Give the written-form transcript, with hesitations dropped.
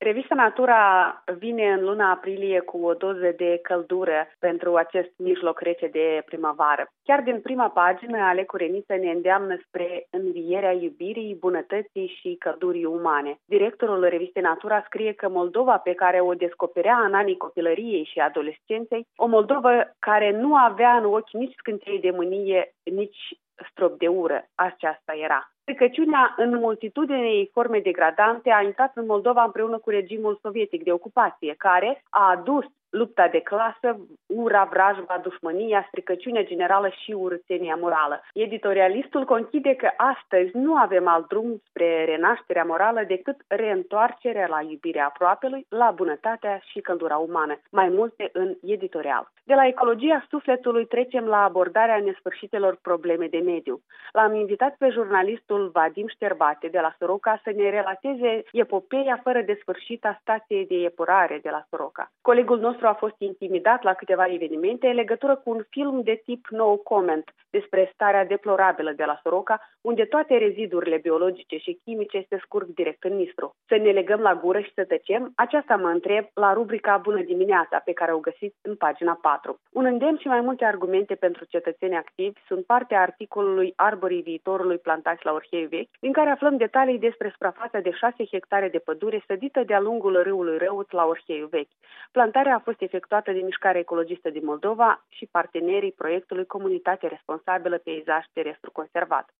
Revista Natura vine în luna aprilie cu o doză de căldură pentru acest mijloc rece de primăvară. Chiar din prima pagină, Ale Cureniță ne îndeamnă spre învierea iubirii, bunătății și căldurii umane. Directorul Revistei Natura scrie că Moldova, pe care o descoperea în anii copilăriei și adolescenței, o Moldovă care nu avea în ochi nici scântei de mânie, nici strop de ură, aceasta era. Stricăciunea în multitudinei forme degradante a intrat în Moldova împreună cu regimul sovietic de ocupație, care a adus lupta de clasă, ura, vrajba, dușmânia, stricăciunea generală și urâțenia morală. Editorialistul conchide că astăzi nu avem alt drum spre renașterea morală decât reîntoarcerea la iubirea aproapelui, la bunătatea și căldura umană. Mai multe în editorial. De la ecologia sufletului trecem la abordarea nesfârșitelor probleme de mediu. L-am invitat pe jurnalistul Vadim Șterbate de la Soroca să ne relateze epopeia fără de sfârșit a stației de epurare de la Soroca. Colegul nostru a fost intimidat la câteva evenimente în legătură cu un film de tip no comment despre starea deplorabilă de la Soroca, unde toate rezidurile biologice și chimice se scurg direct în Nistru. Să ne legăm la gură și să tăcem? Aceasta mă întreb la rubrica Bună dimineața, pe care o găsiți în pagina 4. Un îndemn și mai multe argumente pentru cetățeni activi sunt partea articolului Arborii viitorului plantați la Orheiu Vechi, din care aflăm detalii despre suprafața de 6 hectare de pădure sădită de-a lungul râului Răuț la Orheiu Vechi. Plantarea a fost efectuată de Mișcarea Ecologistă din Moldova și partenerii proiectului Comunitate Responsabilă Peisaj Terestru Conservat.